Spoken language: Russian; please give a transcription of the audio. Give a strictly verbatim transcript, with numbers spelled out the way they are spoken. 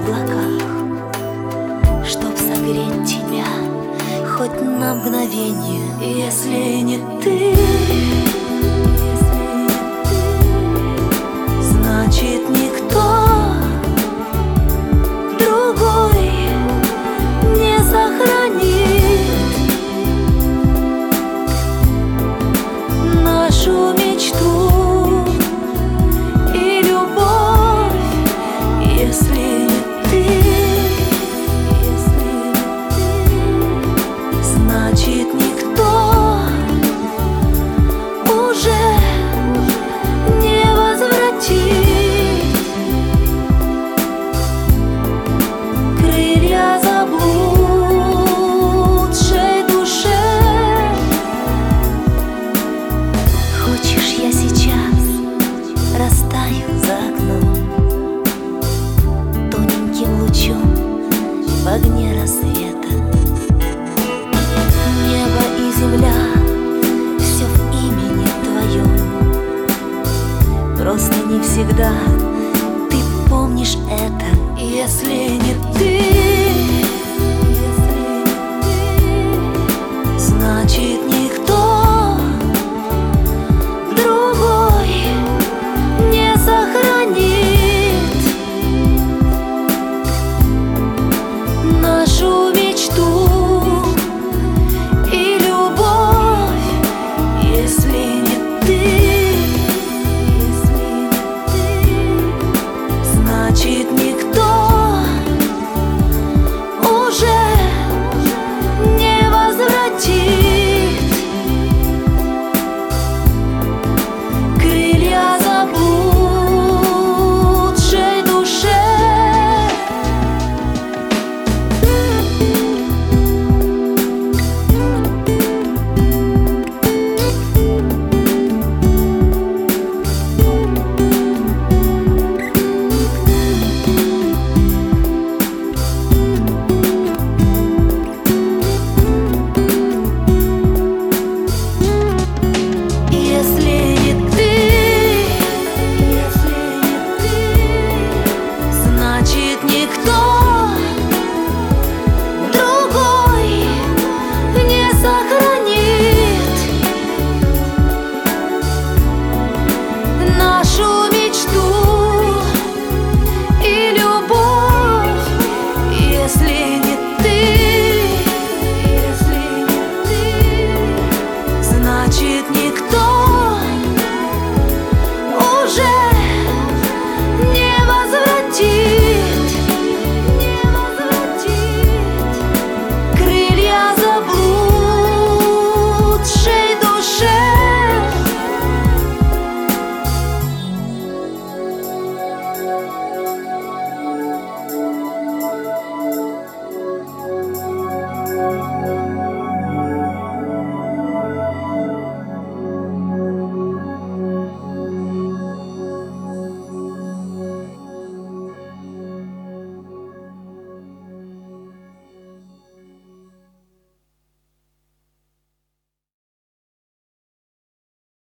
облаках, чтоб согреть тебя хоть на мгновение. Если не ты, значит никто другой не сохранит нашу мечту и любовь. Если не ты, значит никто уже не возвратит крылья заблудшей душе. Хочешь, я сейчас растаю за окном тоненьким лучом в огне рассвета? Небо и земля, все в имени твоем. Просто не всегда ты помнишь это. Если не ты,